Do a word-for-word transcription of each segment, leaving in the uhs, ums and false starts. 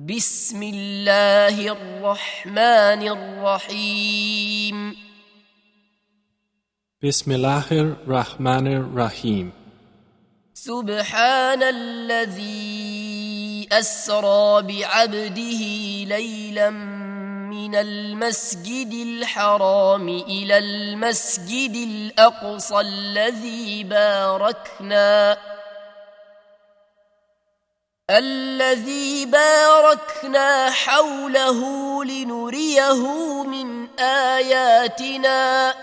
بسم الله الرحمن الرحيم بسم الله الرحمن الرحيم سبحان الذي أسرى بعبده ليلا من المسجد الحرام إلى المسجد الأقصى الذي باركنا الذي باركنا حوله لنريه من آياتنا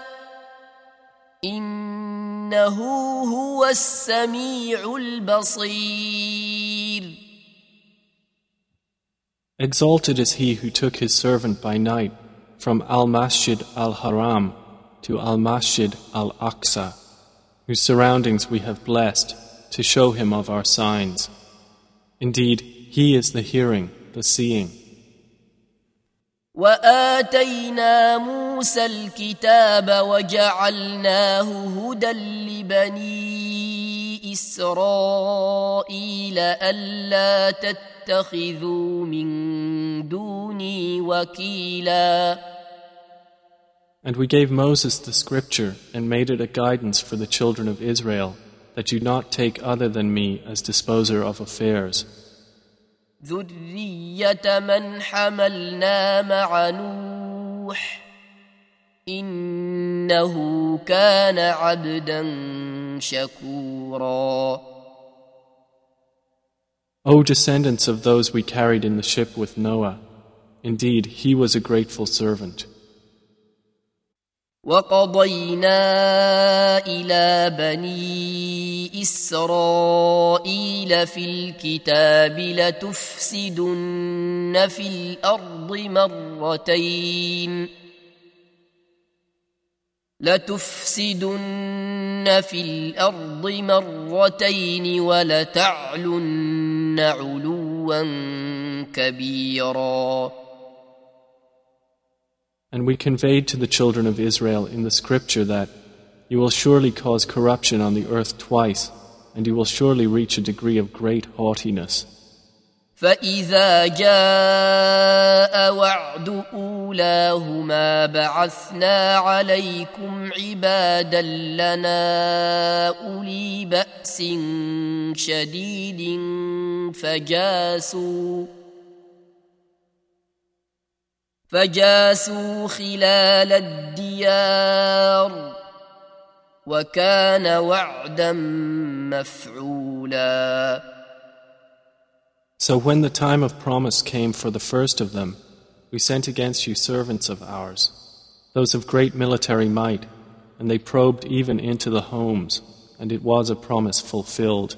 إنه هو السميع البصير. Exalted is he who took his servant by night from Al-Masjid Al-Haram to Al-Masjid Al-Aqsa, whose surroundings we have blessed to show him of our signs. Indeed, he is the hearing, the seeing. وآتينا موسى الكتاب وجعلناه هدى لبني إسرائيل ألا تتخذوا من دوني وكيلا. And we gave Moses the scripture and made it a guidance for the children of Israel, that do not take other than me as disposer of affairs. ذرية من حملنا مع نوح إنه كان عبدا شكورا. O descendants of those we carried in the ship with Noah, indeed he was a grateful servant. وقضينا إلى بني إسرائيل في الكتاب لتفسدن في الأرض مرتين لتفسدن في الأرض مرتين ولتعلن علوا كبيرا. And we conveyed to the children of Israel in the scripture that you will surely cause corruption on the earth twice, and you will surely reach a degree of great haughtiness. فإذا جاء وعد أولاهما بعثنا عليكم عبادا لنا أولي بأس شديد فجاسوا فجاسوا خلال الديار وكان وعدا مفعولا. So when the time of promise came for the first of them, we sent against you servants of ours, those of great military might, and they probed even into the homes, and it was a promise fulfilled.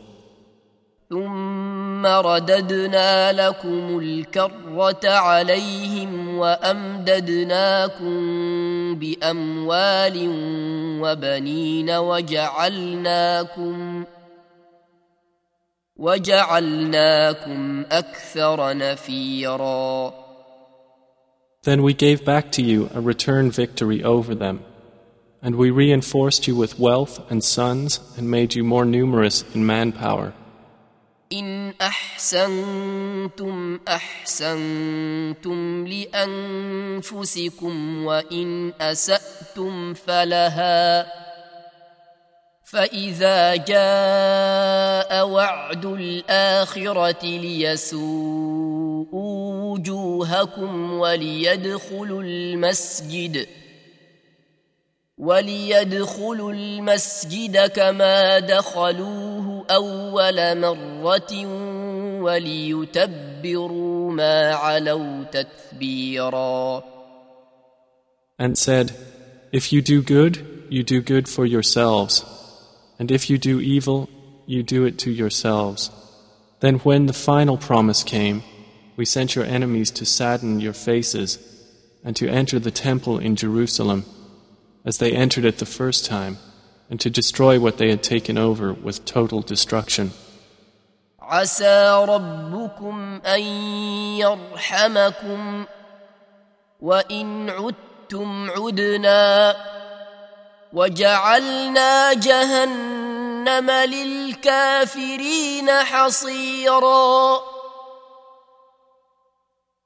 ثم رددنا لكم الكرة عليهم وأمددناكم بأموال وبنين وجعلناكم وجعلناكم أكثر نفيرا. Then we gave back to you a return victory over them, and we reinforced you with wealth and sons and made you more numerous in manpower. إن أحسنتم أحسنتم لأنفسكم وإن أسأتم فلها فإذا جاء وعد الآخرة ليسوءوا وجوهكم وليدخلوا المسجد وليدخلوا المسجد كما دخلوه أول مرة وليتبروا ما علوا تتبيرا. And said, if you do good, you do good for yourselves, and if you do evil, you do it to yourselves. Then when the final promise came, we sent your enemies to sadden your faces and to enter the temple in Jerusalem as they entered it the first time, and to destroy what they had taken over with total destruction. عسى ربكم أن يرحمكم وإن عدتم عدنا وجعلنا جهنم للكافرين حصيرا.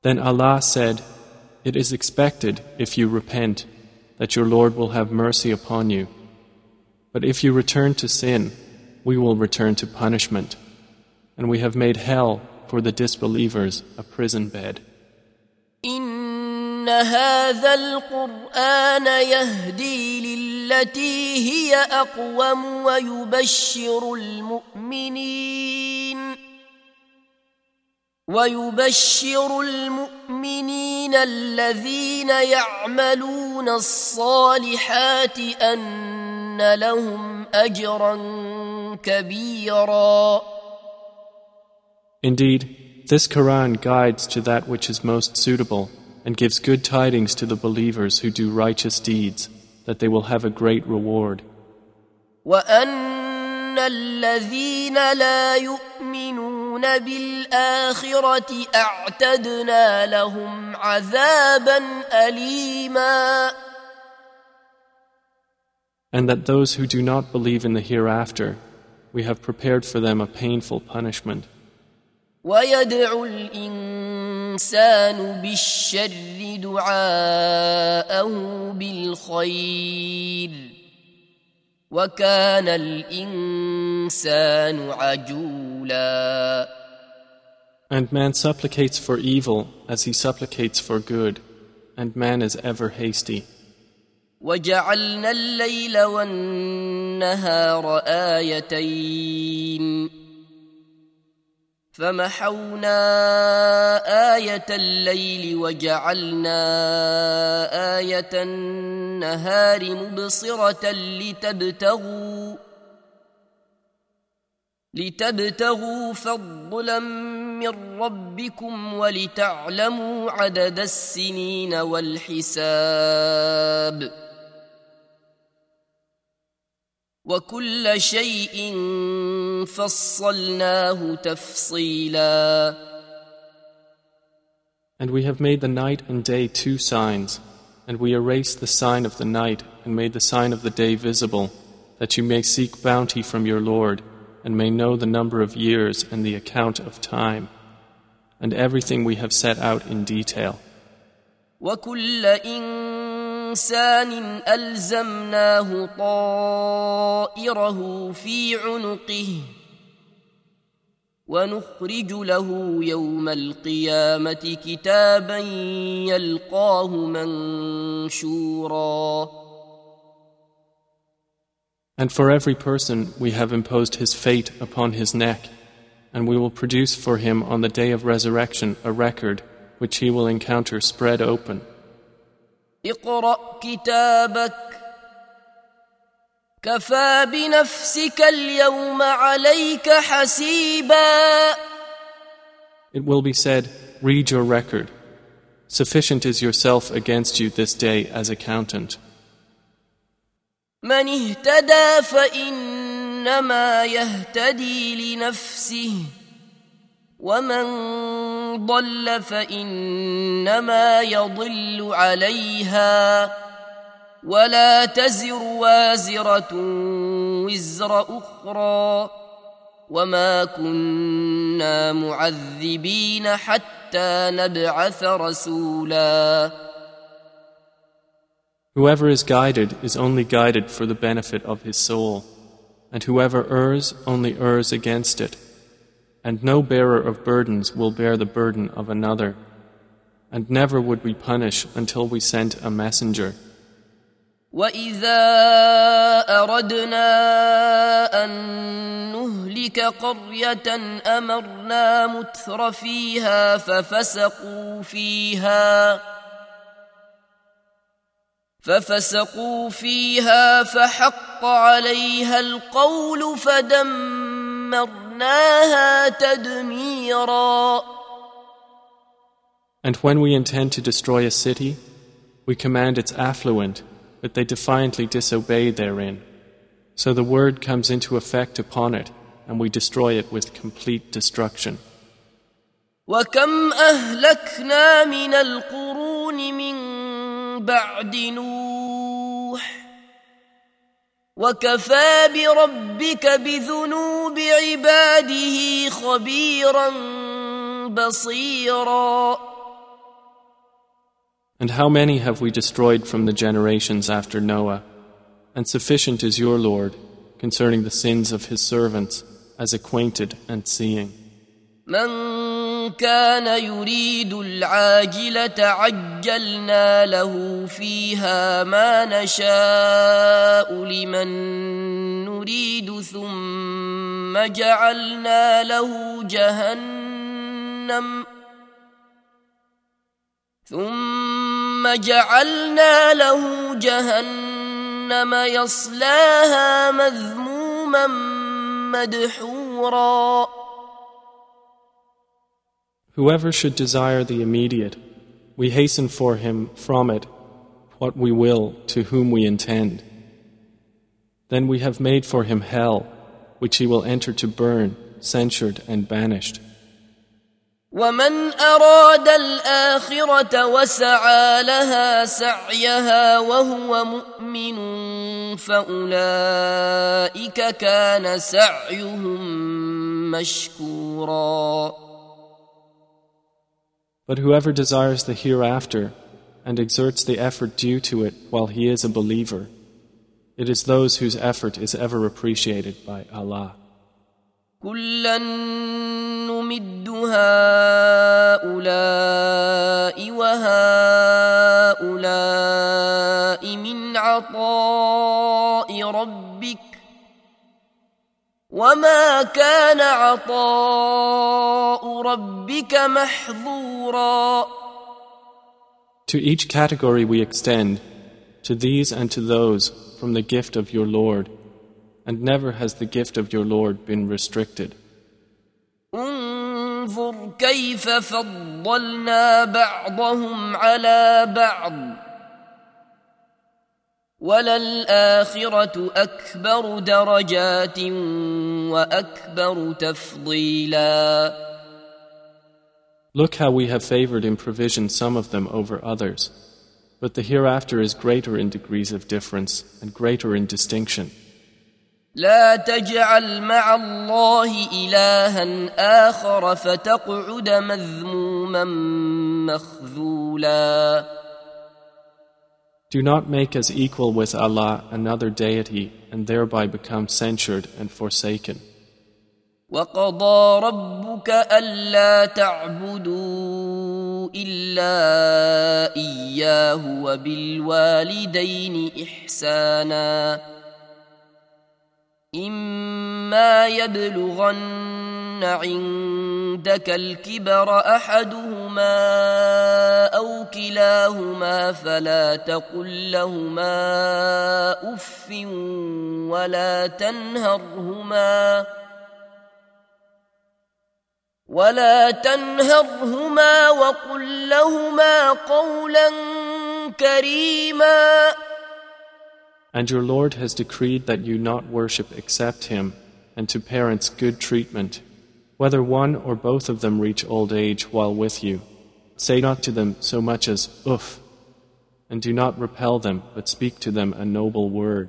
Then Allah said, "It is expected, if you repent, that your Lord will have mercy upon you. But if you return to sin, we will return to punishment. And we have made hell for the disbelievers a prison bed." إن هذا القرآن يهدي للتي هي أقوم ويبشر المؤمنين ويبشر المؤمنين الذين يعملون الصالحات أن لهم أجرا كبيرا. Indeed, this Quran guides to that which is most suitable and gives good tidings to the believers who do righteous deeds, that they will have a great reward. وَأَنَّ الَّذِينَ لَا يُؤْمِنُونَ بِالْآخِرَةِ أَعْتَدْنَا لَهُمْ عَذَابًا أَلِيمًا. And that those who do not believe in the hereafter, we have prepared for them a painful punishment. وَيَدْعُ الْإِنسَانُ بِالشَّرِّ دُعَاءَهُ بِالْخَيْرِ وَكَانَ الْإِنسَانُ عَجُولًا. And man supplicates for evil as he supplicates for good, and man is ever hasty. وَجَعَلْنَا اللَّيْلَ وَالنَّهَارَ آيَتَيْنِ فمحونا آية الليل وجعلنا آية النهار مبصرة لتبتغوا لتبتغوا فضلا من ربكم ولتعلموا عدد السنين والحساب وكل شيء فصلناه تفصيلا. And we have made the night and day two signs, and we erased the sign of the night and made the sign of the day visible, that you may seek bounty from your Lord and may know the number of years and the account of time, and everything we have set out in detail. وَكُلَّ إِنسَانٍ أَلْزَمْنَاهُ طَائِرَهُ فِي عُنُقِهِ وَنُخْرِجُ لَهُ يَوْمَ الْقِيَامَةِ كِتَابًا يَلْقَاهُ مَنشُورًا. And for every person we have imposed his fate upon his neck, and we will produce for him on the day of resurrection a record which he will encounter spread open. اقرأ كتابك كفى بنفسك اليوم عليك حسيبا. It will be said, read your record. Sufficient is yourself against you this day as accountant. من اهتدى فإنما يهتدي لنفسه ومن ضل فإنما يضل عليها ولا تزر وازرة وزر أخرى وما كنا معذبين حتى نبعث رسولا. Whoever is guided is only guided for the benefit of his soul, and whoever errs only errs against it. And no bearer of burdens will bear the burden of another, and never would we punish until we sent a messenger. وَإِذَا أَرَدْنَا أَن نُهْلِكَ قَرْيَةً أَمَرْنَا مُتْرَ فِيهَا فَفَسَقُوا فِيهَا فَفَسَقُوا فِيهَا فَحَقَّ عَلَيْهَا الْقَوْلُ فَدَمَّرْنَاهَا تَدْمِيرًا. And when we intend to destroy a city, we command its affluent, but they defiantly disobey therein. So the word comes into effect upon it, and we destroy it with complete destruction. وَكَمْ أَهْلَكْنَا مِنَ الْقُرُونِ مِنْ بَعْدِ نُوحٍ وَكَفَى بِرَبِّكَ بِذُنُوبِ عِبَادِهِ خَبِيرًا بَصِيرًا. And how many have we destroyed from the generations after Noah? And sufficient is your Lord concerning the sins of his servants as acquainted and seeing. من كان يريد العاجلة عجلنا له فيها ما نشاء لمن نريد ثم جعلنا له جهنم ثم جعلنا له جهنم يصلاها مذموما مدحورا. Whoever should desire the immediate, we hasten for him from it what we will to whom we intend. Then we have made for him hell, which he will enter to burn, censured and banished. ومن أراد الآخرة وسعى لها سعيها وهو مؤمن فأولئك كان سعيهم مشكورا. But whoever desires the hereafter and exerts the effort due to it while he is a believer, it is those whose effort is ever appreciated by Allah. كُلًّا نُمِدُّ هَؤُلَاءِ وَهَؤُلَاءِ مِنْ عَطَاءِ رَبِّكَ وَمَا كَانَ عَطَاءُ رَبِّكَ مَحْظُورًا. To each category we extend, to these and to those, from the gift of your Lord, and never has the gift of your Lord been restricted. انظر كيف فضلنا بعضهم على بعض وللآخرة أكبر درجات وأكبر تفضيلا. Look how we have favored in provision some of them over others, but the hereafter is greater in degrees of difference and greater in distinction. لا تجعل مع الله إلها آخر فتقعد مذموما مخذولا. Do not make as equal with Allah another deity and thereby become censured and forsaken. وَقَضَى رَبُّكَ أَلَّا تَعْبُدُوا إِلَّا إِيَّاهُ وَبِالْوَالِدَيْنِ إِحْسَانًا إِمَّا يَبْلُغَنَّ عِندَكَ الْكِبَرَ أَحَدُهُمَا أَوْ كِلَاهُمَا فَلَا تَقُل لَّهُمَا أُفٍّ وَلَا تَنْهَرْهُمَا ولا تنهرهما وقل لهما قولا كريما. And your Lord has decreed that you not worship except Him, and to parents good treatment, whether one or both of them reach old age while with you. Say not to them so much as uff, and do not repel them, but speak to them a noble word.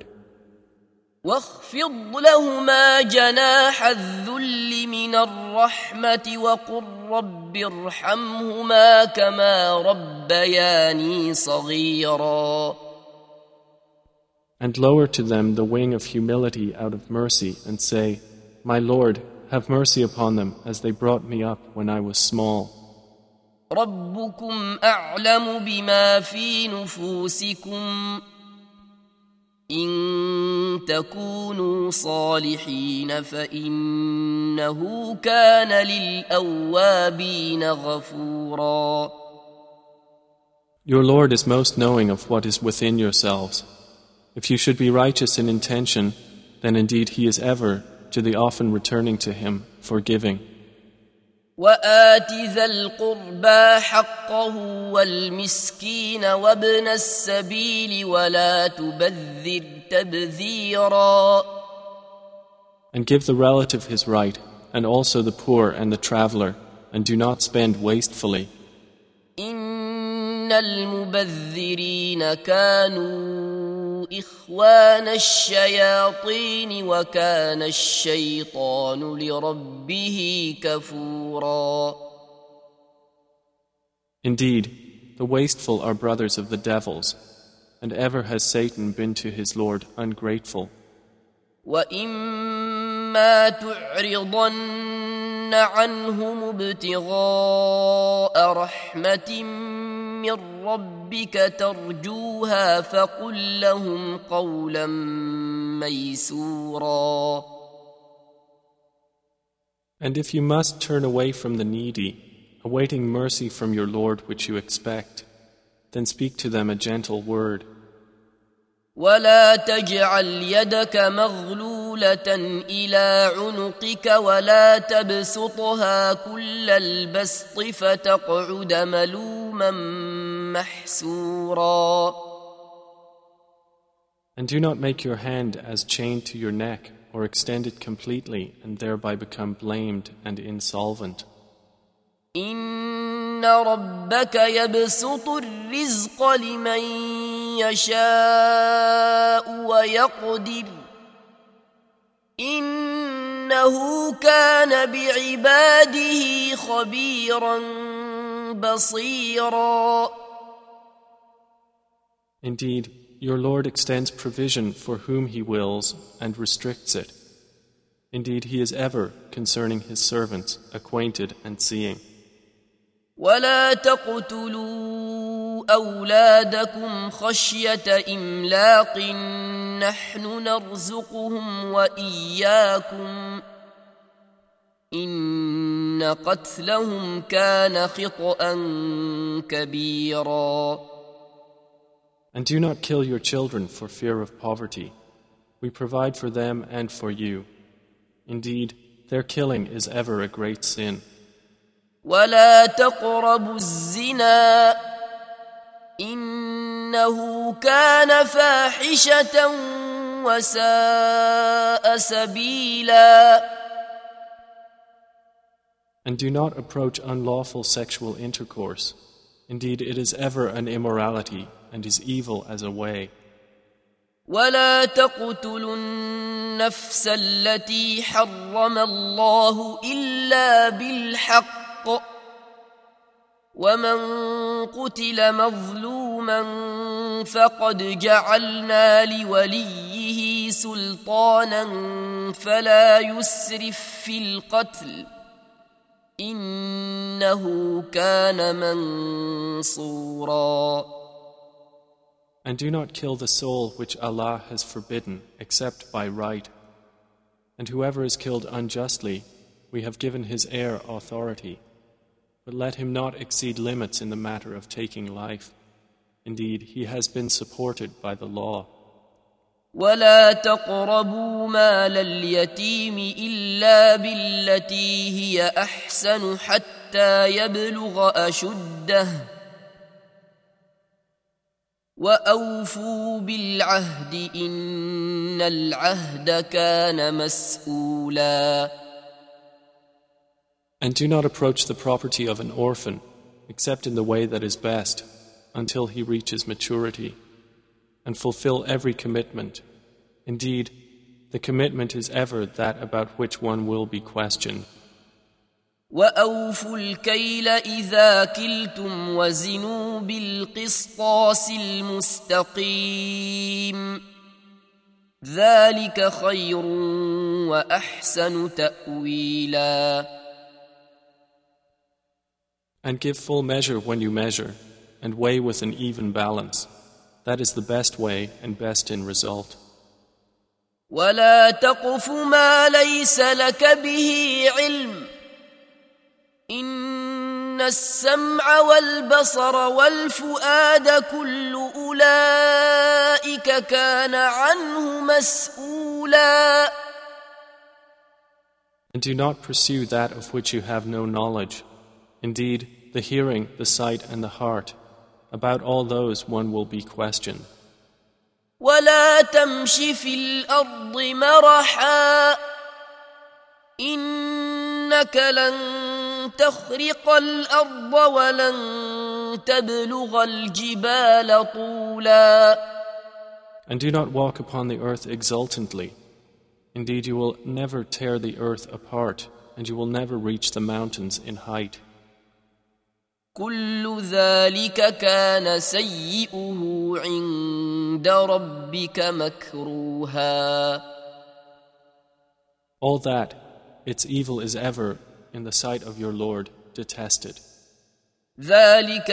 واخفض لهما جناح الذل من الرحمة وقل رب ارحمهما كما ربياني صغيرا. And lower to them the wing of humility out of mercy and say, My Lord, have mercy upon them as they brought me up when I was small. ربكم أعلم بما في نفوسكم إن تكونوا صالحين فإنه كان للأوابين غفورا. Your Lord is most knowing of what is within yourselves. If you should be righteous in intention, then indeed He is ever, to the often returning to Him, forgiving. وآت ذا القربى حقه والمسكين وابن السبيل ولا تبذر تبذيرا. And give the relative his right, and also the poor and the traveler, and do not spend wastefully. إن المبذرين كانوا إخوان الشياطين وكان الشيطان لربه كفورا. Indeed, the wasteful are brothers of the devils, and ever has Satan been to his Lord ungrateful. وَإِمَّا تُعْرِضَنَّ عَنْهُمُ ابْتِغَاءَ رَحْمَةٍ مِّن رَّبِّكَ تَرْجُوهَا فَقُل لَّهُمْ قَوْلًا مَّيْسُورًا. And if you must turn away from the needy, awaiting mercy from your Lord which you expect, then speak to them a gentle word. ولا تجعل يدك مغلولة إلى عنقك ولا تبسطها كل البسط فتقعد ملوما محسورا. And do not make your hand as chained to your neck or extend it completely and thereby become blamed and insolvent. إن ربك يبسط الرزق لمن يشاء ويقدر إنه كان بعباده خبيرا بصيرا. Indeed, your Lord extends provision for whom He wills and restricts it. Indeed, He is ever, concerning His servants, acquainted and seeing. ولا تقتلوا أولادكم خشية إملاق نحن نرزقهم وإياكم إن قتلهم كان خطأ كبيرا. And do not kill your children for fear of poverty. We provide for them and for you. Indeed, their killing is ever a great sin. ولا تقربوا الزنا إنه كان فاحشة وساء سبيلا. And do not approach unlawful sexual intercourse. Indeed, it is ever an immorality and is evil as a way. ولا تقتلوا النفس التي حرم الله إلا بالحق ومن قتل مظلوما فقد جعلنا لوليه سلطانا فلا يسرف في القتل إنه كان منصورا. And do not kill the soul which Allah has forbidden except by right. And whoever is killed unjustly, we have given his heir authority. But let him not exceed limits in the matter of taking life. Indeed, he has been supported by the law. ولا تقربوا مال اليتيم إلا بالتي هي أحسن حتى يبلغ أشده وأوفوا بالعهد إن العهد كان مسؤولا. And do not approach the property of an orphan except in the way that is best until he reaches maturity, and fulfill every commitment. Indeed, the commitment is ever that about which one will be questioned. وَأَوْفُوا الْكَيْلَ إِذَا كِلْتُمْ وَزِنُوا بِالْقِسْطَاسِ الْمُسْتَقِيمِ ذَلِكَ خَيْرٌ وَأَحْسَنُ تَأْوِيلًا. And give full measure when you measure, and weigh with an even balance. That is the best way and best in result. وَلَا تَقْفُ مَا لَيْسَ لَكَ بِهِ عِلْمٌ إِنَّ السَّمْعَ وَالْبَصَرَ وَالْفُؤَادَ كُلُّ أُولَئِكَ كَانَ عَنْهُ مَسْئُولًا. And do not pursue that of which you have no knowledge. Indeed, the hearing, the sight, and the heart, about all those one will be questioned. وَلَا تَمْشِ فِي الْأَرْضِ مَرَحًا إِنَّكَ لَن تَخْرِقَ الْأَرْضَ وَلَن تَبْلُغَ الْجِبَالَ طُولًا. And do not walk upon the earth exultantly. Indeed, you will never tear the earth apart, and you will never reach the mountains in height. كل ذلك كان سيئه عند ربك مكروها. All that, its evil is ever, in the sight of your Lord, detested. ذلك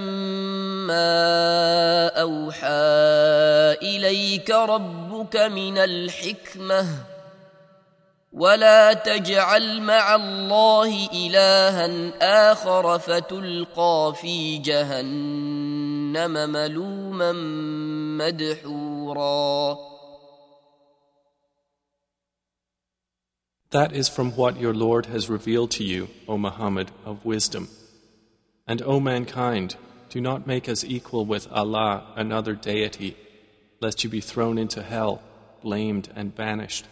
مما أوحى إليك ربك من الحكمة ولا تجعل مع الله إلها آخر فتلقى في جهنم ملوما مدحورا. That is from what your Lord has revealed to you, O Muhammad, of wisdom. And O mankind, do not make us equal with Allah, another deity, lest you be thrown into hell, blamed and banished.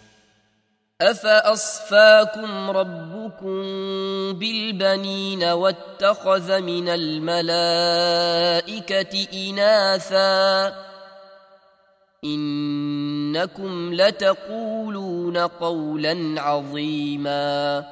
أفأصفاكم ربكم بالبنين واتخذ من الملائكة إناثا إنكم لتقولون قولا عظيما.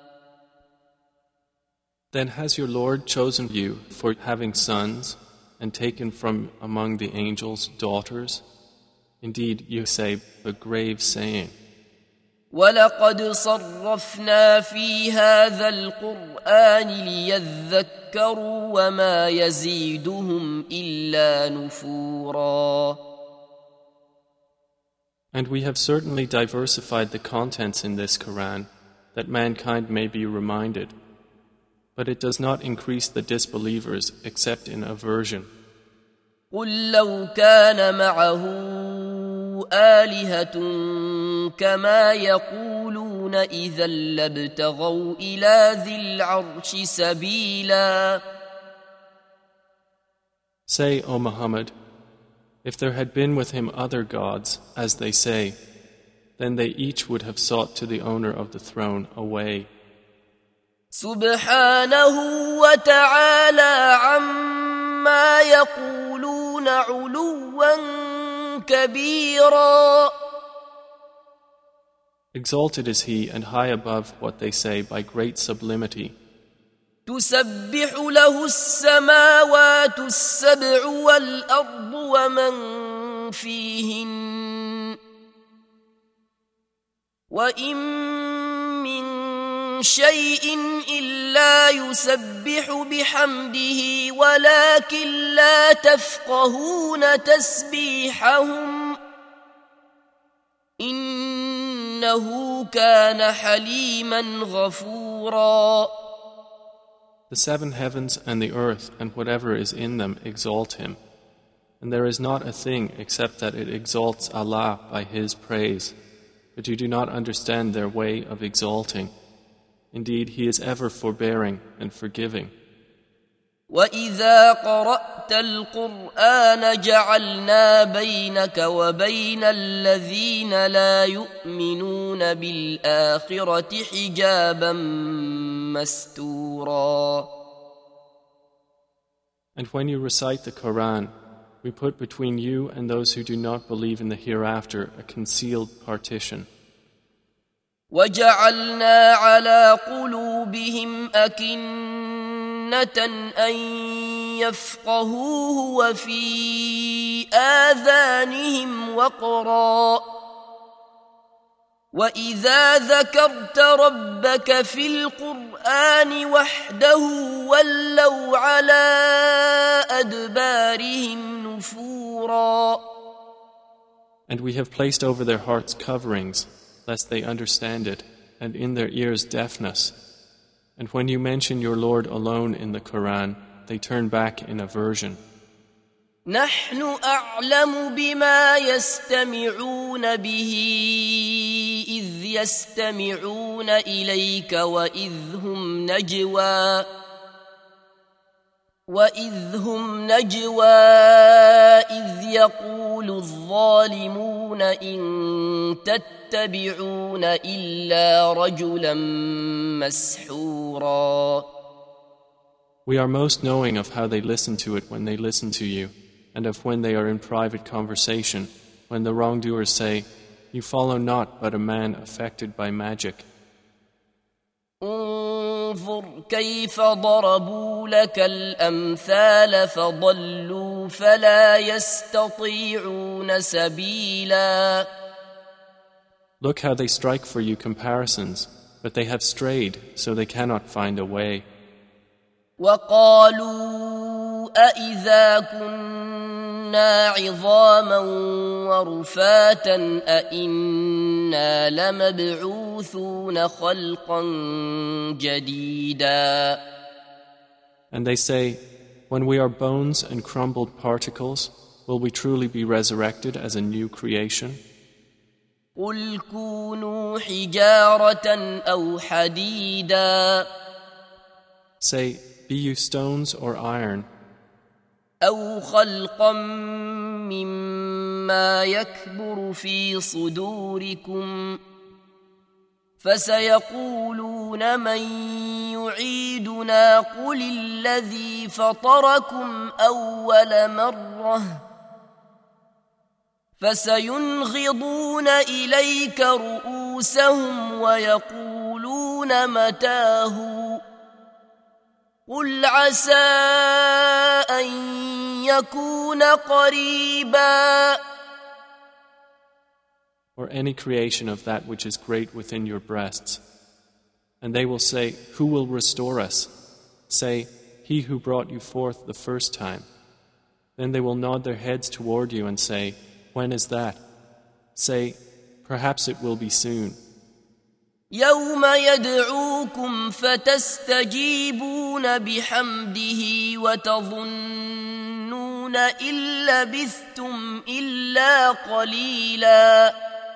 Then has your Lord chosen you for having sons and taken from among the angels daughters? Indeed, you say a grave saying. وَلَقَدْ صَرَّفْنَا فِي هَذَا الْقُرْآنِ لِيَذَّكَّرُوا وَمَا يَزِيدُهُمْ إِلَّا نُفُورًا. And we have certainly diversified the contents in this Quran that mankind may be reminded. But it does not increase the disbelievers except in aversion. قُلْ لَوْ كَانَ مَعَهُ آلِهَةٌ كَمَا يَقُولُونَ إِذًا لَابْتَغَوْا إِلَى ذِي الْعَرْشِ سَبِيلًا. Say, O Muhammad, if there had been with him other gods, as they say, then they each would have sought to the owner of the throne a way. سبحانه وتعالى عما يقولون علوا كبيرا. Exalted is he and high above what they say by great sublimity. تسبح له السماوات السبع والأرض ومن فيهن وإن من شيء إلا يسبح بحمده ولكن لا تفقهون تسبيحهم إنه كان حليما غفورا. The seven heavens and the earth and whatever is in them exalt him, and there is not a thing except that it exalts Allah by His praise, but you do not understand their way of exalting. Indeed, He is ever forbearing and forgiving. وَإِذَا قَرَأْتَ الْقُرْآنَ جَعَلْنَا بَيْنَكَ وَبَيْنَ الَّذِينَ لَا يُؤْمِنُونَ بِالْآخِرَةِ حِجَابًا مَسْتُورًا. And when you recite the Quran, we put between you and those who do not believe in the hereafter a concealed partition. وَجَعَلْنَا عَلَى قُلُوبِهِمْ أَكِنَّةً أَن يَفْقَهُوهُ وَفِي آذَانِهِمْ وَقْرًا وَإِذَا ذَكَرْتَ رَبَّكَ فِي الْقُرْآنِ وَحْدَهُ وَلَّوْا عَلَى أَدْبَارِهِمْ نُفُورًا. And we have placed over their hearts coverings, lest they understand it, and in their ears deafness. And when you mention your Lord alone in the Quran, they turn back in aversion. نحن أعلم بما يستمعون به إذ يستمعون إليك وإذ هم نجوى وإذ هم نجوى إذ يقول الظالمون إن تتبعون إلا رجلا مسحورا. We are most knowing of how they listen to it when they listen to you, and of when they are in private conversation, when the wrongdoers say, "You follow not but a man affected by magic." انظر انظر كيف ضربوا لك الأمثال فضلوا فلا يستطيعون سبيلا. Look how they strike for you comparisons, but they have strayed, so they cannot find a way. وقالوا أإذا كنا عظاما ورفاتا أإنا لمبعوثون خلقا جديدا. And they say, when we are bones and crumbled particles, will we truly be resurrected as a new creation? قل كونوا حجارة أو حديدا. Say, be you stones or iron, أو خلقا مما يكبر في صدوركم فسيقولون من يعيدنا قل الذي فطركم أول مرة فسينغضون إليك رؤوسهم ويقولون متاه قل عسى أن يكون قريبا. or any creation of that which is great within your breasts. And they will say, who will restore us? Say, he who brought you forth the first time. Then they will nod their heads toward you and say, when is that? Say, perhaps it will be soon. يوم يدعوكم فتستجيبون بحمده وتظنون إن لبثتم إلا قليلا.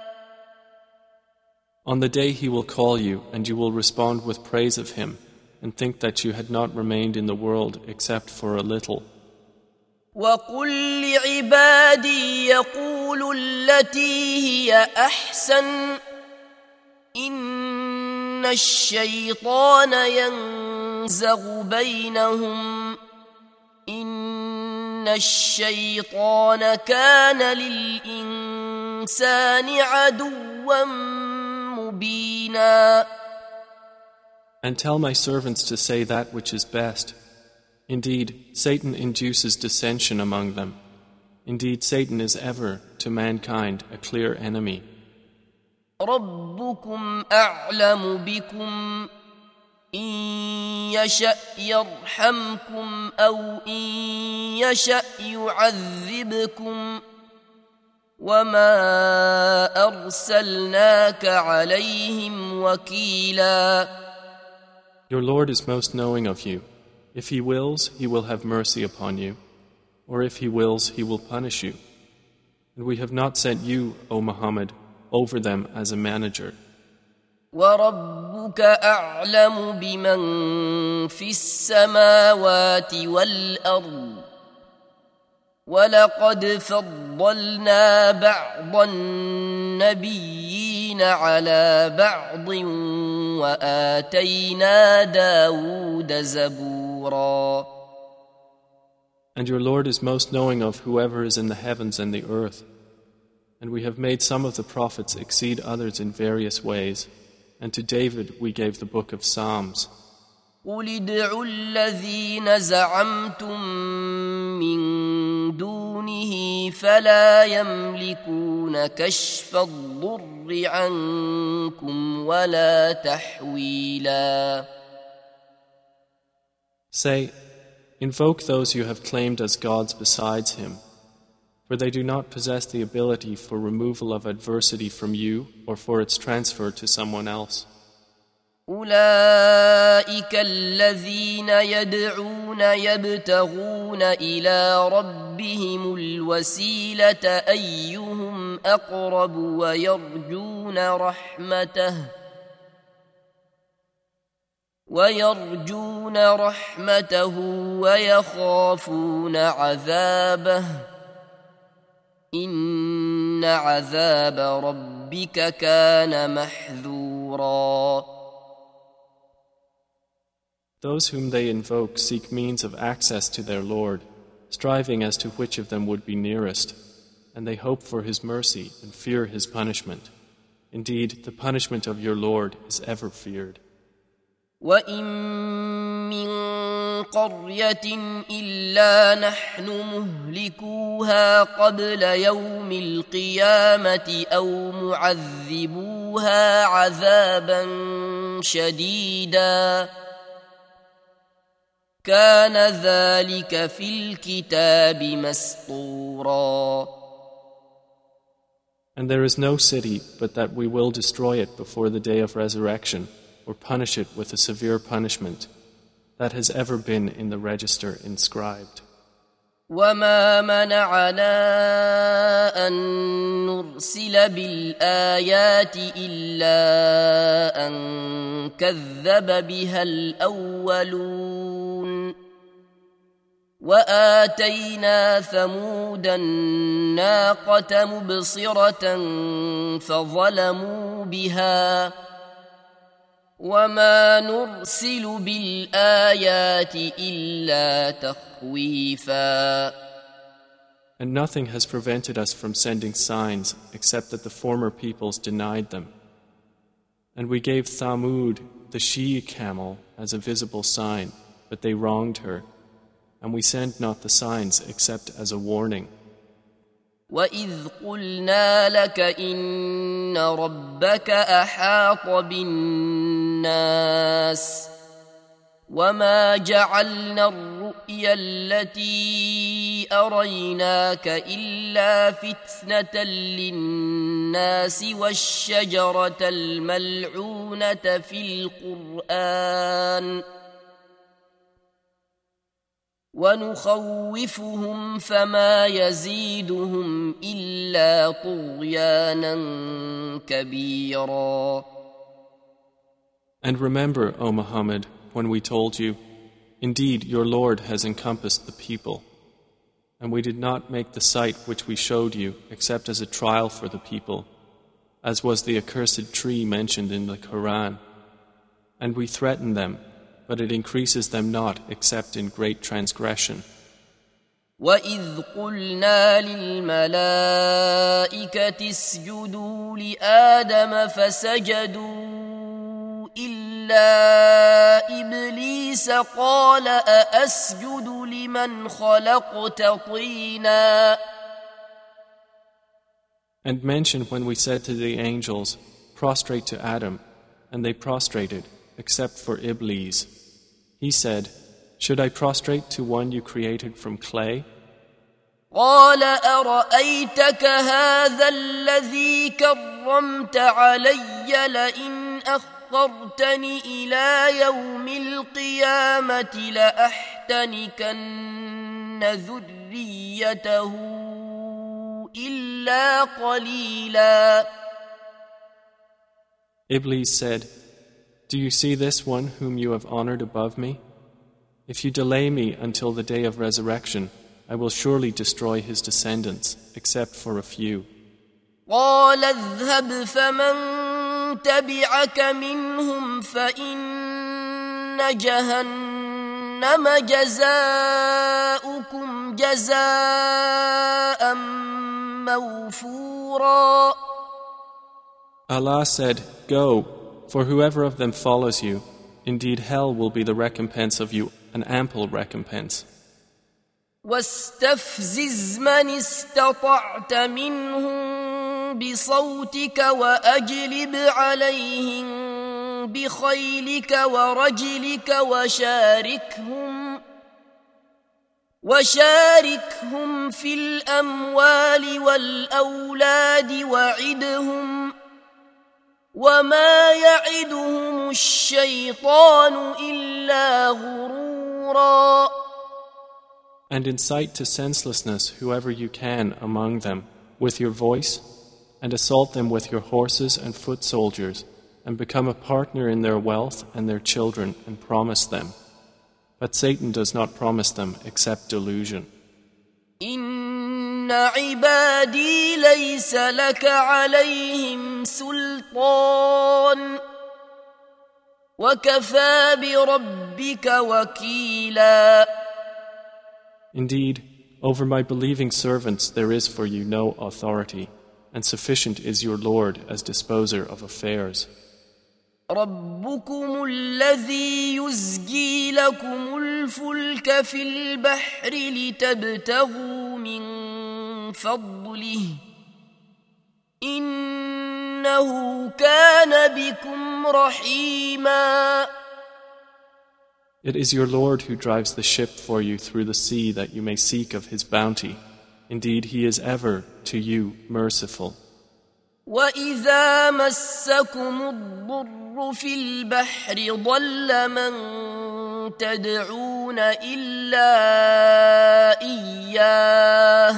On the day he will call you, and you will respond with praise of him, and think that you had not remained in the world except for a little. وقل لعبادي يقولوا التي هي أحسن إن الشيطان ينزغ بينهم إن الشيطان كان للإنسان عدوا مبينا. And tell my servants to say that which is best. Indeed, Satan induces dissension among them. Indeed, Satan is ever, to mankind, a clear enemy. ربكم أعلم بكم إن يشأ يرحمكم أو إن يشأ يعذبكم وما أرسلناك عليهم وكيلا. Your Lord is most knowing of you. If He wills, He will have mercy upon you, or if He wills, He will punish you. And we have not sent you, O Muhammad, over them as a manager. وَرَبُّكَ أَعْلَمُ بِمَنْ فِي السَّمَاوَاتِ وَالْأَرْضِ وَلَقَدْ فَضَّلْنَا بَعْضَ النَّبِيِّينَ عَلَى بَعْضٍ وَآتَيْنَا دَاوُودَ زَبُورًا. And your Lord is most knowing of whoever is in the heavens and the earth. And we have made some of the prophets exceed others in various ways. And to David we gave the book of Psalms. قُلِ ادْعُوا الَّذِينَ زَعَمْتُم مِّن دُونِهِ فَلَا يَمْلِكُونَ كَشْفَ الضُّرِّ عَنكُمْ وَلَا تَحْوِيلًا. Say, invoke those you have claimed as gods besides him, for they do not possess the ability for removal of adversity from you or for its transfer to someone else. أولئك الذين يدعون يبتغون إلى ربهم الوسيلة أيهم أقرب ويرجون رحمته ويرجون رحمته ويخافون عذابه إن عذاب ربك كان محذورا. Those whom they invoke seek means of access to their Lord, striving as to which of them would be nearest, and they hope for His mercy and fear His punishment. Indeed, the punishment of your Lord is ever feared. وإن من قرية إلا نحن مهلكوها قبل يوم القيامة أو معذبوها عذابا شديدا كان ذلك في الكتاب مسطورا. And there is no city but that we will destroy it before the day of resurrection, or punish it with a severe punishment. That has ever been in the register inscribed. وما منعنا أن نرسل بالآيات إلا أن كذب بها الأولون وآتينا ثمود الناقة مبصرة فظلموا بها وما نرسل بالآيات إلا تخويفا. And nothing has prevented us from sending signs except that the former peoples denied them. And we gave Thamud, the she-camel, as a visible sign, but they wronged her. And we send not the signs except as a warning. وَإِذْ قُلْنَا لَكَ إِنَّ رَبَّكَ أَحَاطَ بِالنَّاسِ وَمَا جَعَلْنَا الرُّؤْيَا الَّتِي أَرَيْنَاكَ إِلَّا فِتْنَةً لِلنَّاسِ وَالشَّجَرَةَ الْمَلْعُونَةَ فِي الْقُرْآنِ ونخوفهم فما يزيدهم إلا طغيانا كبيرا. And remember, O Muhammad, when we told you, indeed your Lord has encompassed the people, and we did not make the sight which we showed you except as a trial for the people, as was the accursed tree mentioned in the Quran, and we threaten them, but it increases them not except in great transgression. وَإِذْ قُلْنَا لِلْمَلَائِكَةِ اسْجُدُوا لِآدَمَ فَسَجَدُوا إِلَّا إِبْلِيسَ قَالَ أَأَسْجُدُ لِمَنْ خَلَقْتَ طِينًا. And mention when we said to the angels, prostrate to Adam, and they prostrated, except for Iblis. He said, should I prostrate to one you created from clay? قال أرأيتك هذا الذي كرمت علي لئن أخرتني إلى يوم القيامة لأحتنكن ذريته إلا قليلا. Iblis said, do you see this one whom you have honored above me? If you delay me until the day of resurrection, I will surely destroy his descendants, except for a few. قال اذهب فمن تبعك منهم فإن جهنم جزاؤكم جزاء موفورا. Allah said, go, for whoever of them follows you, indeed hell will be the recompense of you, an ample recompense. واستفزز من استطعت منهم بصوتك وأجلب عليهم بخيلك ورجلك وشاركهم وشاركهم في الأموال والأولاد وعدهم وما يعدهم الشيطان إلا غرورا. And incite to senselessness whoever you can among them with your voice, and assault them with your horses and foot soldiers, and become a partner in their wealth and their children, and promise them. But Satan does not promise them except delusion. إن عبادي ليس لك عليهم سلطان وكفى بربك وكيلا. Indeed, over my believing servants there is for you no authority, and sufficient is your Lord as disposer of affairs. ربكم الذي يزجي لكم الفلك في البحر لتبتغوا من فضله إنه كان بكم رحيما. It is your Lord who drives the ship for you through the sea that you may seek of His bounty. Indeed, He is ever to you merciful. وَإِذَا مَسَّكُمُ الضُّرُّ فِي الْبَحْرِ ضَلَّ مَن تَدْعُونَ إِلَّا إِيَّاهُ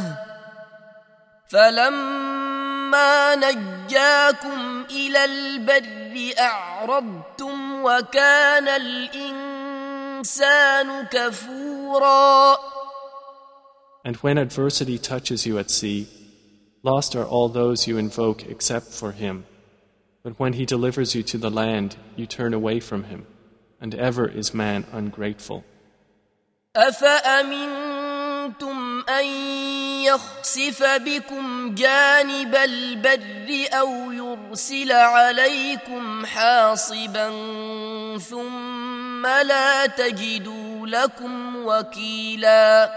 فَلَمَّا نَجَّاكُمْ إِلَى الْبَرِّ أَعْرَضْتُمْ وَكَانَ الْإِنسَانُ كَفُورًا. And when adversity touches you at sea, lost are all those you invoke except for Him. But when He delivers you to the land, you turn away from Him, and ever is man ungrateful. أَفَأَمِنْتُمْ أَنْ يَخْسِفَ بِكُمْ جَانِبَ الْبَرِّ أَوْ يُرْسِلَ عَلَيْكُمْ حَاصِبًا ثُمَّ لَا تَجِدُوا لَكُمْ وَكِيلًا.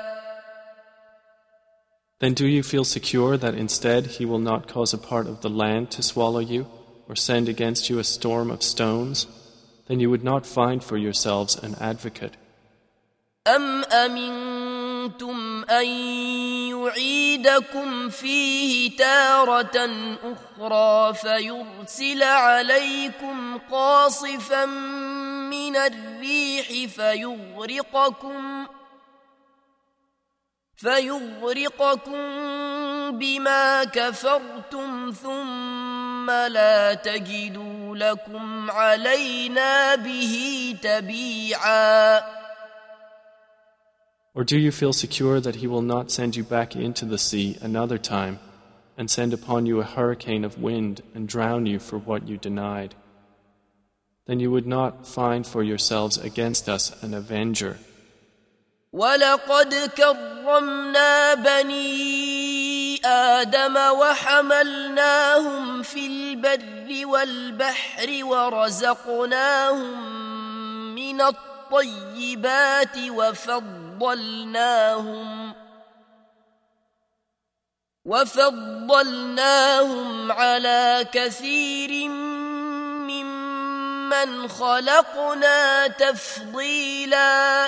Then do you feel secure that instead He will not cause a part of the land to swallow you, or send against you a storm of stones? Then you would not find for yourselves an advocate. أَمْ أَمِنْتُمْ أَنْ يُعِيدَكُمْ فِيهِ تَارَةً أُخْرَى فَيُرْسِلَ عَلَيْكُمْ قَاصِفًا مِنَ الرِّيحِ فَيُغْرِقَكُمْ فيغرقكم بما كفرتم ثم لا تجدوا لكم علينا به تبيعا. Or do you feel secure that He will not send you back into the sea another time and send upon you a hurricane of wind and drown you for what you denied? Then you would not find for yourselves against us an avenger. وَلَقَدْ كَرَّمْنَا بَنِي آدَمَ وَحَمَلْنَاهُمْ فِي الْبَرِّ وَالْبَحْرِ وَرَزَقْنَاهُمْ مِنَ الطَّيِّبَاتِ وَفَضَّلْنَاهُمْ وَفَضَّلْنَاهُمْ عَلَى كَثِيرٍ مِّمَّنْ خَلَقْنَا تَفْضِيلًا.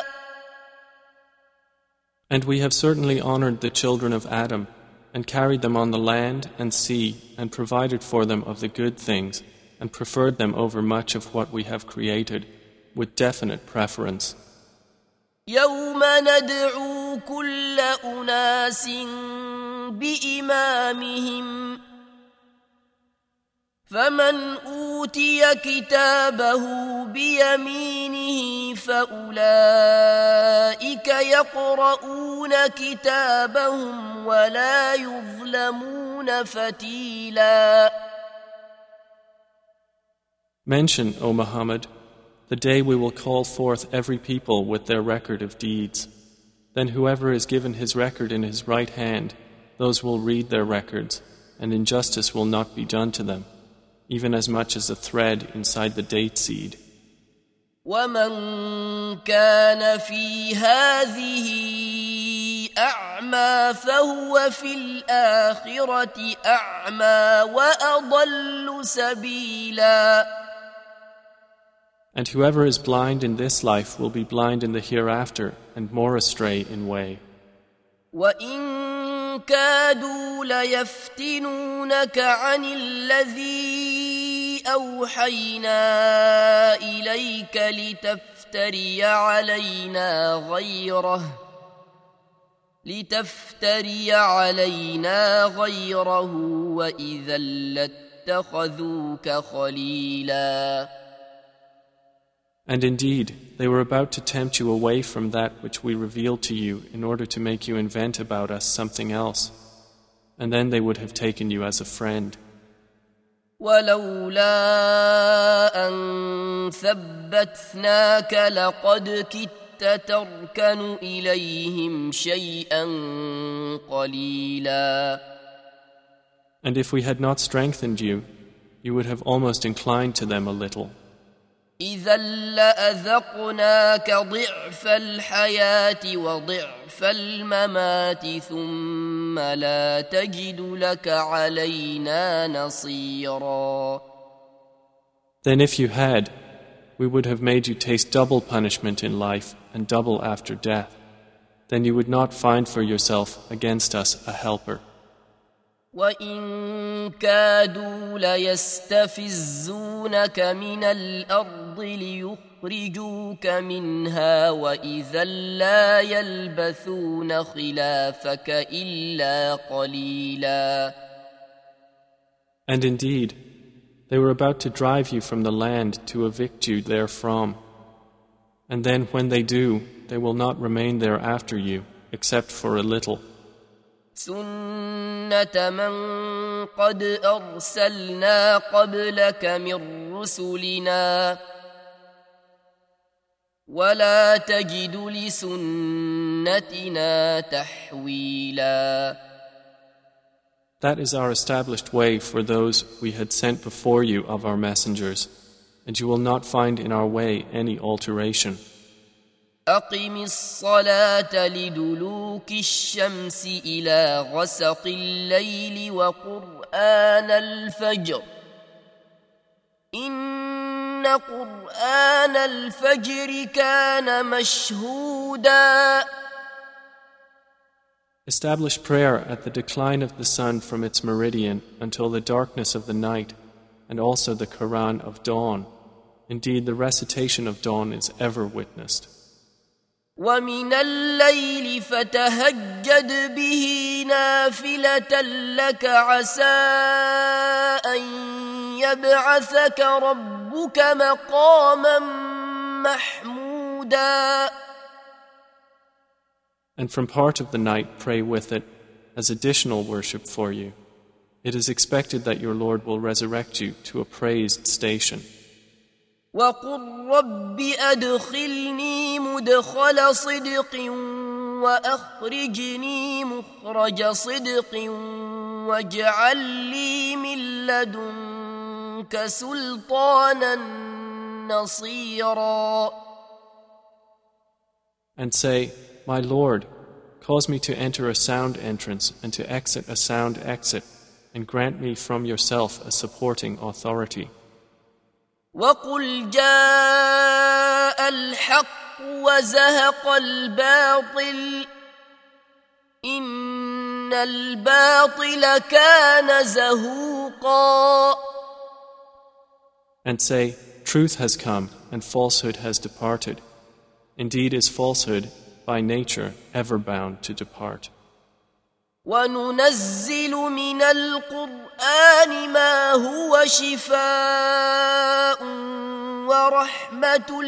And we have certainly honored the children of Adam, and carried them on the land and sea, and provided for them of the good things, and preferred them over much of what we have created, with definite preference. يَوْمَ نَدْعُو كُلَّ أُنَاسٍ بِإِمَامِهِمْ فَمَنْ أُوتِيَ كِتَابَهُ بِيَمِينِهِ فَأُولَئِكَ يَقْرَؤُونَ كِتَابَهُمْ وَلَا يُظْلَمُونَ فَتِيلًا. Mention, O Muhammad, the day we will call forth every people with their record of deeds. Then whoever is given his record in his right hand, those will read their records, and injustice will not be done to them, even as much as a thread inside the date seed. وَمَنْ كَانَ فِي هَذِهِ أَعْمَى فَهُوَ فِي الْآخِرَةِ أَعْمَى وَأَضَلُّ سَبِيلًا. And whoever is blind in this life will be blind in the hereafter and more astray in way. وَإِن كَادُوا لَيَفْتِنُونَكَ عَنِ الَّذِي أَوْحَيْنَا إِلَيْكَ لِتَفْتَرِيَ عَلَيْنَا غَيْرَهُ لِتَفْتَرِيَ عَلَيْنَا غَيْرَهُ وَإِذًا لَاتَّخَذُوكَ خَلِيلًا. And indeed, they were about to tempt you away from that which we revealed to you in order to make you invent about us something else, and then they would have taken you as a friend. وَلَوْلَا أَن ثَبَّتْنَاكَ لَقَدْ كِدتَّ تَرْكَنُ إِلَيْهِمْ شَيْئًا قَلِيلًا. And if we had not strengthened you, you would have almost inclined to them a little. إذا لأذقناك ضعف الحياة وضعف الممات ثم لا تجد لك علينا نصيرا. Then if you had, we would have made you taste double punishment in life and double after death. Then you would not find for yourself against us a helper. وَإِن كَادُوا لَيَسْتَفِزُّونَكَ مِنَ الْأَرْضِ لِيُخْرِجُوكَ مِنْهَا وَإِذًا لَّا يَلْبَثُونَ خِلَافَكَ إِلَّا قَلِيلًا. And indeed, they were about to drive you from the land to evict you therefrom. And then when they do, they will not remain there after you, except for a little. سُنَّةَ مَن قَدْ أَرْسَلْنَا قَبْلَكَ مِن رُّسُلِنَا وَلَا تَجِدُ لِسُنَّتِنَا تَحْوِيلًا. That is our established way for those we had sent before you of our messengers, and you will not find in our way any alteration. أقم الصلاة لدلوك الشمس إلى غسق الليل وقرآن الفجر إن قرآن الفجر كان مشهودا. Establish prayer at the decline of the sun from its meridian until the darkness of the night, and also the Quran of dawn. Indeed, the recitation of dawn is ever witnessed. وَمِنَ اللَّيْلِ فَتَهَجَّدْ بِهِ نَافِلَةً لَكَ عَسَىٰ أَن يَبْعَثَكَ رَبُّكَ مَقَامًا مَّحْمُودًا. And from part of the night pray with it as additional worship for you. It is expected that your Lord will resurrect you to a praised station. وَقُلْ رَبِّ أَدْخِلْنِي مُدْخَلَ صِدْقٍ وَأَخْرِجْنِي مُخْرَجَ صِدْقٍ وَاجْعَل لِّي مِن لَّدُنكَ سُلْطَانًا نَّصِيرًا. And say, My Lord, cause me to enter a sound entrance and to exit a sound exit, and grant me from yourself a supporting authority. وَقُلْ جَاءَ الْحَقُّ وَزَهَقَ الْبَاطِلُ إِنَّ الْبَاطِلَ كَانَ زَهُوقًا. And say, Truth has come and falsehood has departed. Indeed is falsehood by nature ever bound to depart. وَنُنَزِّلُ مِنَ الْقُرْآنِ مَا هُوَ شِفَاءٌ وَرَحْمَةٌ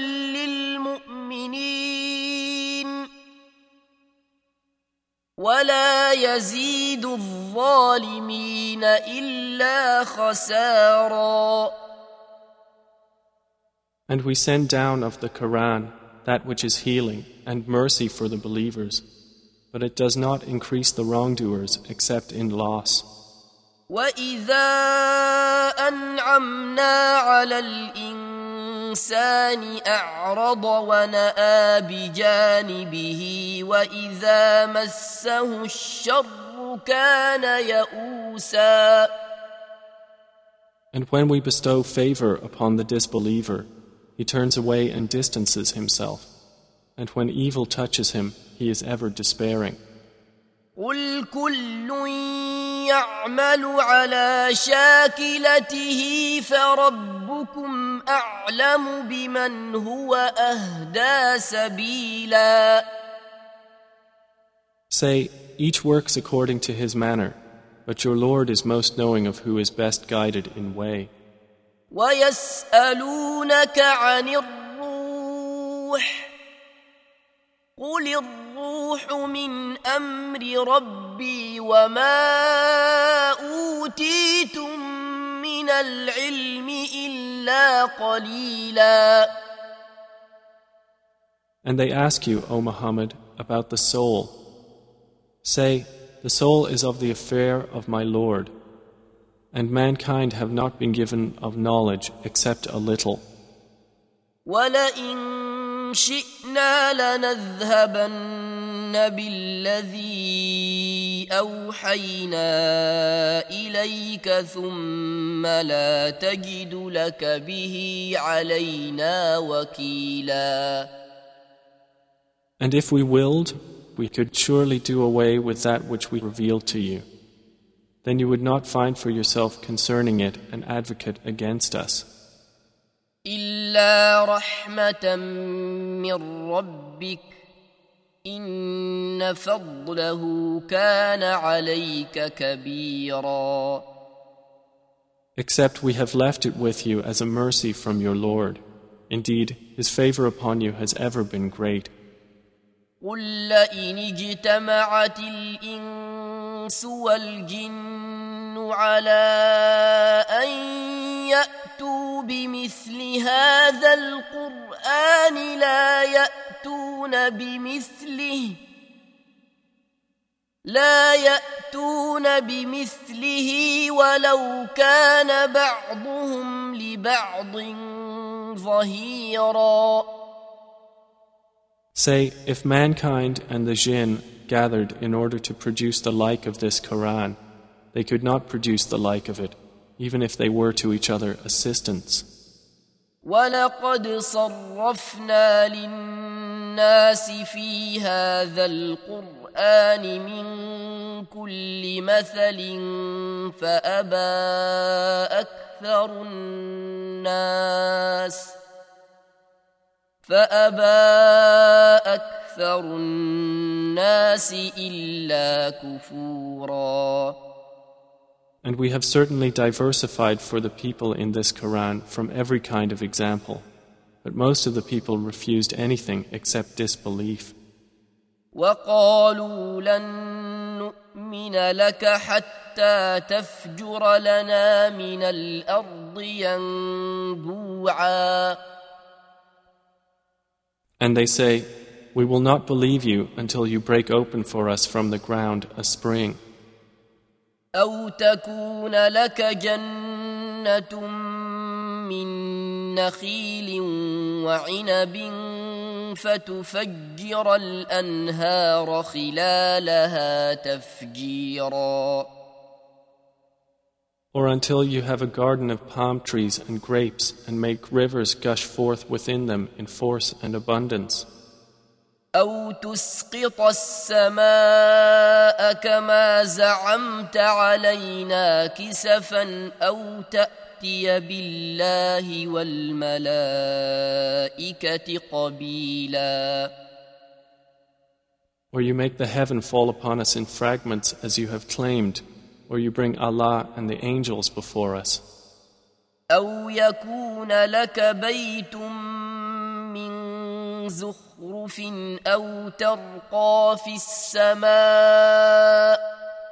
لِّلْمُؤْمِنِينَ وَلَا يَزِيدُ الظَّالِمِينَ إِلَّا خَسَارًا. And we send down of the Quran that which is healing and mercy for the believers, but it does not increase the wrongdoers except in loss. وَإِذَا أَنْعَمْنَا عَلَى الْإِنسَانِ أَعْرَضَ وَنَأَىٰ بِجَانِبِهِ وَإِذَا مَسَّهُ الشَّرُّ كَانَ يَئُوسًا. And when we bestow favor upon the disbeliever, he turns away and distances himself. And when evil touches him, he is ever despairing. قُلْ كُلٌّ يَعْمَلُ عَلَى شَاكِلَتِهِ فَرَبُّكُمْ أَعْلَمُ بِمَنْ هُوَ أَهْدَىٰ سَبِيلًا. Say, each works according to his manner, but your Lord is most knowing of who is best guided in way. وَيَسْأَلُونَكَ عَنِ الرُّوحِ قُلِ الرُّوحُ مِنْ أَمْرِ رَبِّي وَمَا أُوتِيتُم مِّنَ الْعِلْمِ إِلَّا قَلِيلًا. And they ask you, O Muhammad, about the soul. Say, the soul is of the affair of my Lord, and mankind have not been given of knowledge except a little. ولئن شئنا لنذهبن بالذي أوحينا إليك ثم لا تجد لك به علينا وكيلا. And if we willed, we could surely do away with that which we revealed to you. Then you would not find for yourself concerning it an advocate against us. إلا رحمة من ربك إن فضله كان عليك كبيرا. Except we have left it with you as a mercy from your Lord. Indeed, His favor upon you has ever been great. قل لئن اجتمعت الإنس والجن على أن يأتوا بمثل هذا القرآن لا يأتون بمثله لا يأتون بمثله ولو كان بعضهم لبعض ظهيرا. Say, if mankind and the jinn gathered in order to produce the like of this Quran, they could not produce the like of it, even if they were to each other assistants. وَلَقَدْ صَرَّفْنَا لِلنَّاسِ فِي هَذَا الْقُرْآنِ مِنْ كُلِّ مَثَلٍ فَأَبَى أَكْثَرُ النَّاسِ فأبى أكثر الناس إلا كفورا. And we have certainly diversified for the people in this Quran from every kind of example, but most of the people refused anything except disbelief. وقالوا لن نؤمن لك حتى تفجر لنا من الأرض ينبوعا. And they say, we will not believe you until you break open for us from the ground a spring. أو تكون لك جنة من نخيل وعنب فتفجر الأنهار خلالها تفجيرا. Or until you have a garden of palm trees and grapes and make rivers gush forth within them in force and abundance. أو تسقط السماء كما زعمت علينا كسفا أو تأتي بالله والملائكة قبيلا. Or you make the heaven fall upon us in fragments as you have claimed, or you bring Allah and the angels before us. أو يكون لك بيت من زخرف أو ترقى في السماء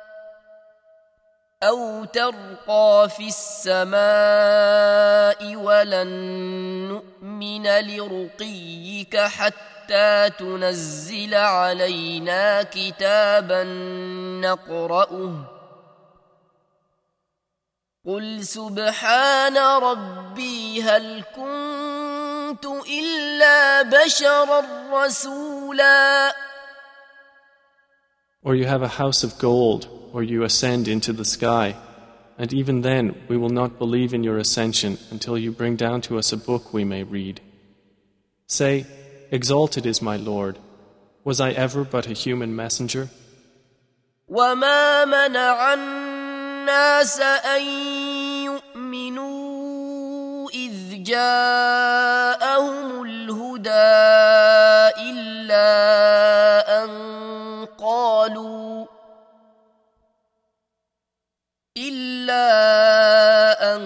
أو ترقى في السماء ولن نؤمن لرقيك حتى تنزل علينا كتابا نقرأه. قل سبحان ربي هل كنت إلا بشرا رسولا. Or you have a house of gold, or you ascend into the sky, and even then we will not believe in your ascension until you bring down to us a book we may read. Say, exalted is my Lord. Was I ever but a human messenger? وما منع الناس أن يؤمنوا إذ جاءهم الهدى إلا أن قالوا إلا أن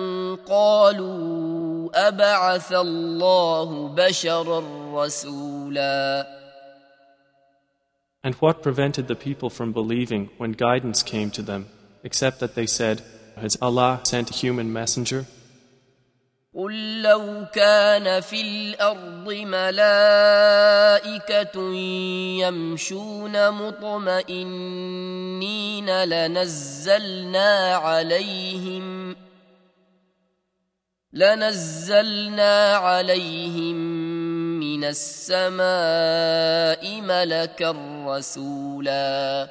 قالوا أبعث الله بشرا رسولا. And what prevented the people from believing when guidance came to them, except that they said, has Allah sent a human messenger? قل لو كان في الأرض ملائكة يمشون مطمئنين لنزلنا عليهم لنزلنا عليهم من السماء ملكا رسولا.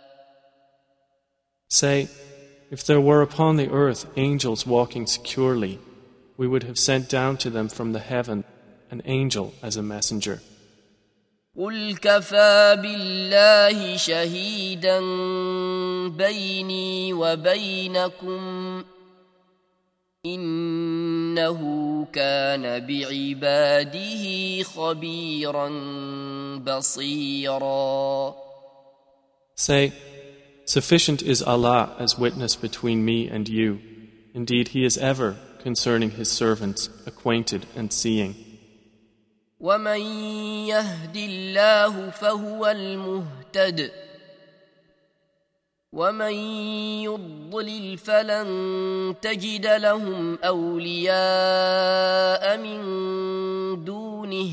Say, if there were upon the earth angels walking securely, we would have sent down to them from the heaven an angel as a messenger. قل كفى بالله شهيدا بيني وبينكم إنه كان بعباده خبيرا بصيرا. Say, sufficient is Allah as witness between me and you. Indeed, He is ever, concerning His servants, acquainted and seeing. ومن يهد الله فهو المهتد ومن يضلل فلن تجد لهم أولياء من دونه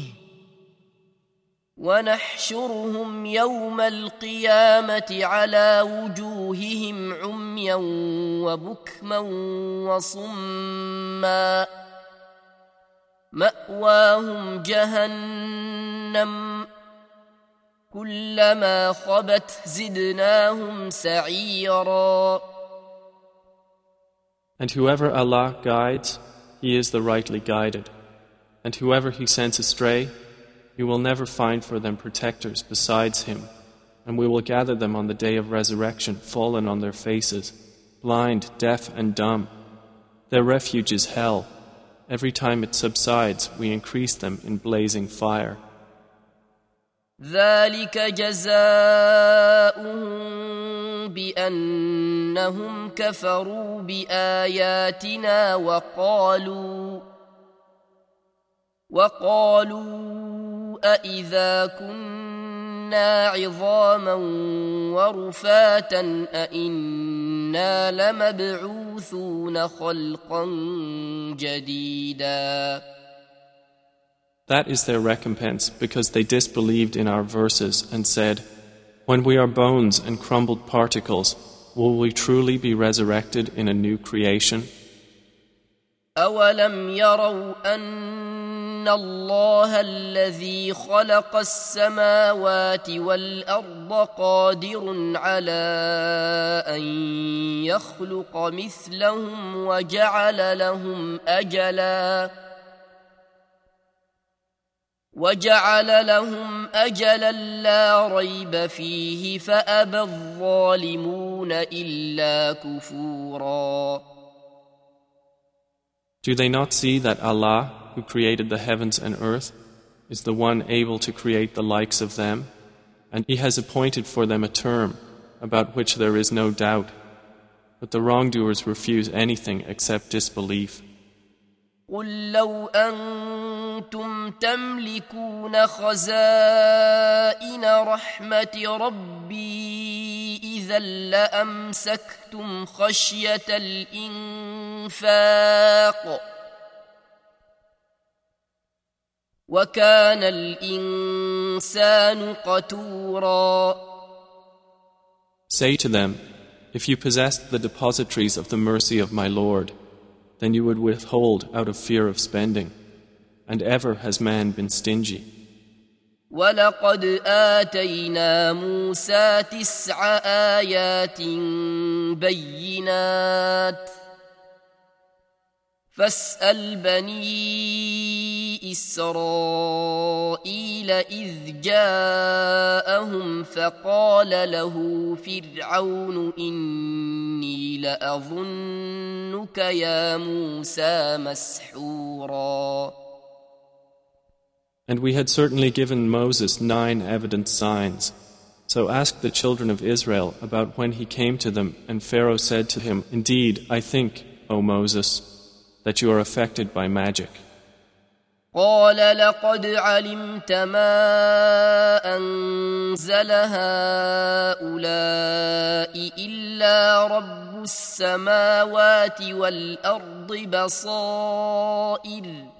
ونحشرهم يوم القيامة على وجوههم عميا وبكما وصما مأواهم جهنم كلما خبت زدناهم سعيرا. And whoever Allah guides, he is the rightly guided. And whoever He sends astray, He will never find for them protectors besides Him. And we will gather them on the day of resurrection fallen on their faces, blind, deaf and dumb. Their refuge is hell. Every time it subsides, we increase them in blazing fire. ذلك جزاؤهم بأنهم كفروا بآياتنا وقالوا وقالوا أإذا كنا عظاما ورفاتا أإنا لمبعوثون خلقا جديدا. That is their recompense, because they disbelieved in our verses and said, when we are bones and crumbled particles, will we truly be resurrected in a new creation? أَوَلَمْ يَرَوْا أَنَّ اللَّهَ الَّذِي خَلَقَ السَّمَاوَاتِ وَالْأَرْضَ قَادِرٌ عَلَىٰ أَن يَخْلُقَ مِثْلَهُمْ وَجَعَلَ لَهُمْ أَجَلًا وَجَعَلَ لَهُمْ أَجَلًا لَّا رَيْبَ فِيهِ فَأَبَى الظَّالِمُونَ إِلَّا كُفُورًا. Do they not see that Allah, who created the heavens and earth, is the one able to create the likes of them, and He has appointed for them a term about which there is no doubt, but the wrongdoers refuse anything except disbelief. قُل لَّوْ أَنتُمْ تَمْلِكُونَ خَزَائِنَ رَحْمَةِ رَبِّي إِذًا لَّأَمْسَكْتُمْ خَشْيَةَ الْإِنفَاقِ وَكَانَ الْإِنسَانُ قَتُورًا. Say to them, if you possessed the depositories of the mercy of my Lord, then you would withhold out of fear of spending, and ever has man been stingy. وَلَقَدْ آتَيْنَا مُوسَى تِسْعَ آيَاتٍ بَيِّنَاتٍ فَاسْأَلْ بَنِي إِسْرَائِيلَ إِذْ جَاءَهُمْ فَقَالَ لَهُ فِرْعَوْنُ إِنِّي لَأَظُنُّكَ يَا مُوسَى مَسْحُورًا. And we had certainly given Moses nine evident signs. So ask the children of Israel about when he came to them, and Pharaoh said to him, indeed, I think, O Moses, that you are affected by magic. قال لقد علمت ما أنزل هؤلاء إلا رب السماوات والأرض بصائر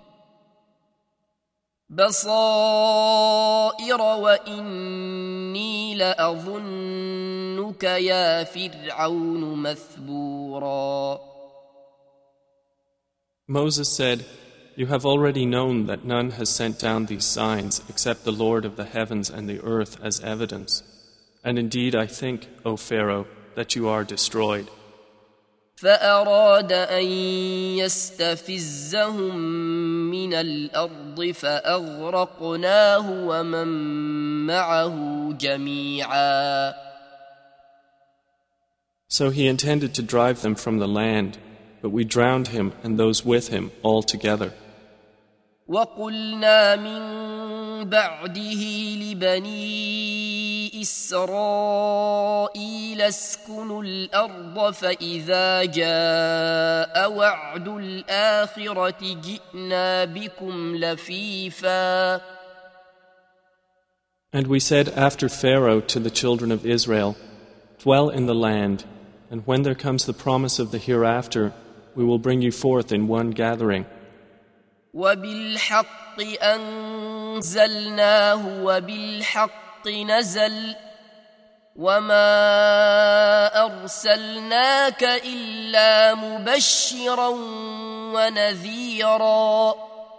بصائر وإني لأظنك يا فرعون مثبورا. Moses said, "You have already known that none has sent down these signs except the Lord of the heavens and the earth as evidence. And indeed I think, O Pharaoh, that you are destroyed." فأراد أن يستفزهم من الأرض فأغرقناه ومن معه جميعا. So he intended to drive them from the land, but we drowned him and those with him all together. وقلنا من بعده لبني إسرائيل اسكنوا الأرض فإذا جاء وعد الآخرة جئنا بكم لفيفا. And we said after Pharaoh to the children of Israel, "Dwell in the land, and when there comes the promise of the hereafter, we will bring you forth in one gathering." وبالحق أنزلناه وبالحق نزل وما أرسلناك إلا مبشرا ونذيرا.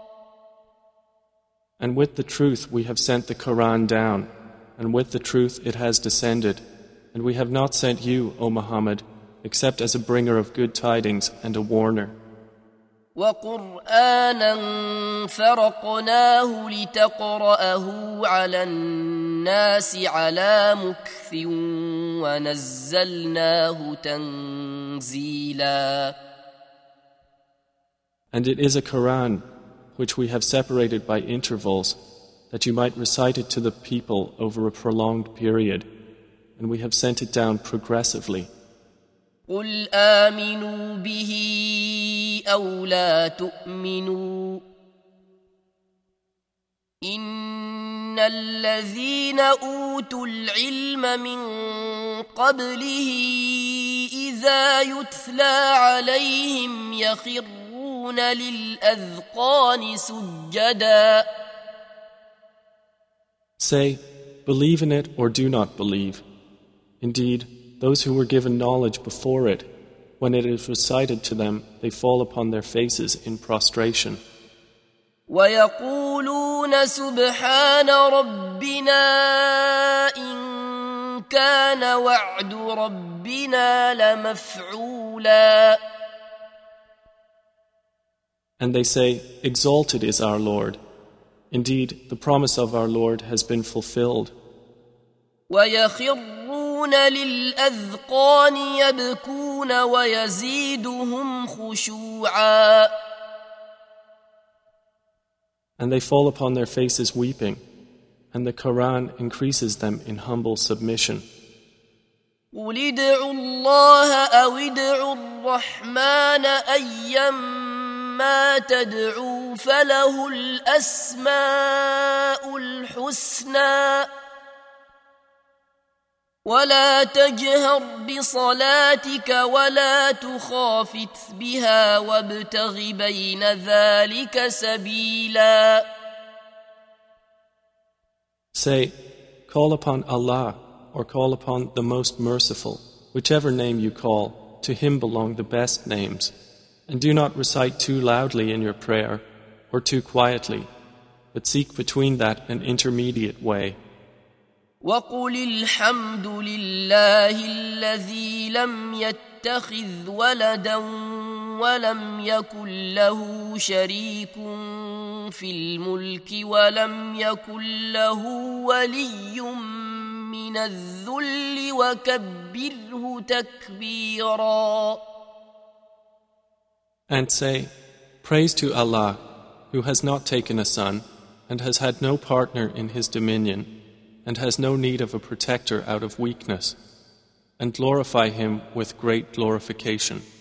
And with the truth we have sent the Quran down, and with the truth it has descended, and we have not sent you, O Muhammad, except as a bringer of good tidings and a warner. وقرآنا فرقناه لتقرأه على الناس على مكث ونزلناه تنزيلا. And it is a Quran which we have separated by intervals, that you might recite it to the people over a prolonged period, and we have sent it down progressively. قل آمنوا به أو لا تؤمنوا إن الذين أوتوا العلم من قبله إذا يتلى عليهم يخرون للأذقان سجدا. Say, believe in it or do not believe. Indeed, those who were given knowledge before it, when it is recited to them, they fall upon their faces in prostration. وَيَقُولُونَ سُبْحَانَ رَبِّنَا إِن كَانَ وَعْدُ رَبِّنَا لَمَفْعُولًا. And they say, "Exalted is our Lord. Indeed, the promise of our Lord has been fulfilled." وَيَخِرُّونَ لِلْأَذْقَانِ يَبْكُونَ وَيَزِيدُهُمْ خُشُوعًا. And they fall upon their faces weeping, and the Quran increases them in humble submission. قُلِ ادْعُوا اللَّهَ أَوِ ادْعُوا الرَّحْمَنَ أَيًّمَّا تَدْعُوا فَلَهُ الْأَسْمَاءُ الْحُسْنَى ولا تجهر بصلاتك ولا تخافت بها وابتغ بين ذلك سبيلا. Say, call upon Allah or call upon the Most Merciful, whichever name you call, to Him belong the best names, and do not recite too loudly in your prayer or too quietly, but seek between that an intermediate way. وَقُلِ الْحَمْدُ لِلَّهِ الَّذِي لَمْ يَتَّخِذْ وَلَدًا وَلَمْ يَكُنْ لَهُ شَرِيكٌ فِي الْمُلْكِ وَلَمْ يَكُنْ لَهُ وَلِيٌّ مِّنَ الذُّلِّ وَكَبِّرْهُ تَكْبِيرًا. And say, praise to Allah, who has not taken a son and has had no partner in His dominion, and has no need of a protector out of weakness, and glorify Him with great glorification.